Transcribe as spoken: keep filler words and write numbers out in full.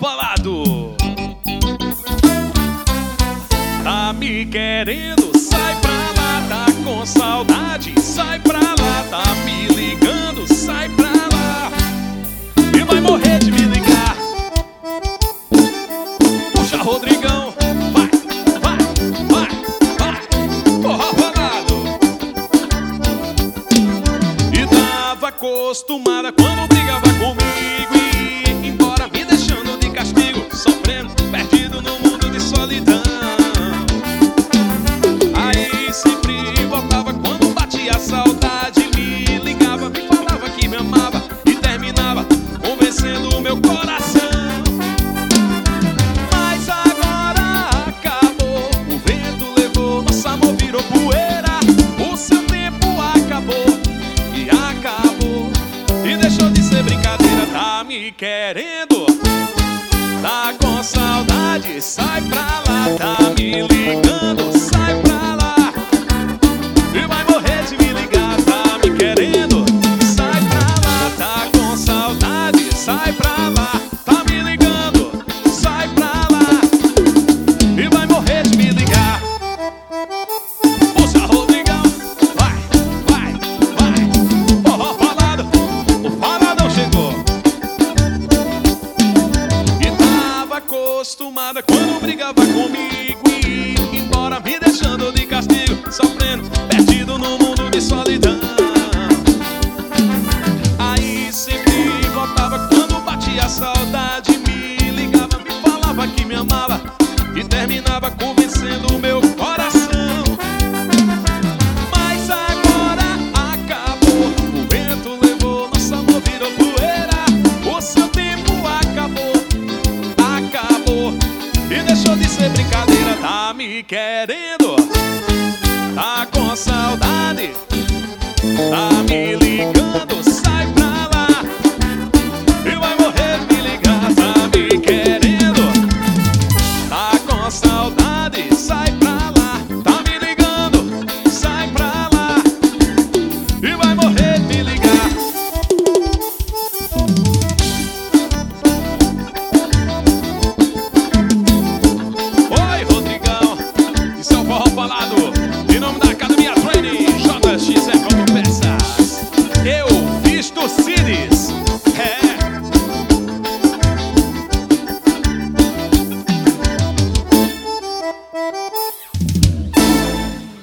falado. Tá me querendo, sai pra lá. Tá com saudade, sai pra lá. Tá me ligando, sai pra lá. E vai morrer de me ligar. Puxa, Rodrigão, vai, vai, vai, vai. Porra, falado. E tava acostumada quando brigava comigo e ia embora, me deixando de castigo, sofrendo, perdido no mundo de solidão. Aí sempre voltava quando batia a saudade, me ligava, me falava que me amava e terminava convencendo o meu coração. Mas agora acabou, o vento levou, nosso amor virou poeira. O seu tempo acabou e acabou e deixou de ser brincadeira. Tá me querendo, tá com saudade, sai pra lá. Tá me ligando, sai pra lá. E vai morrer de me ligar. Tá me querendo, sai pra lá. Tá com saudade, sai pra lá. Tá me ligando, sai pra lá. E vai morrer de me ligar. Puxa, Rodrigão, vai, vai, vai. Porra, falado, o faladão chegou. E tava acostumada quando brigava comigo e ia embora, me deixando de castigo, sofrendo, perdido no mundo de solidão. Aí sempre voltava quando batia a saudade, me ligava, falava que me amava e terminava convencendo o meu coração. Mas agora acabou, o vento levou, nosso amor virou poeira. O seu tempo acabou, acabou e deixou de ser brincadeira. Tá me querendo, tá com saudade, tá me ligando, sai pra lá. E vai morrer de me ligar. Tá me querendo, tá com saudade, sai pra lá. Tá me ligando, sai pra lá. E vai morrer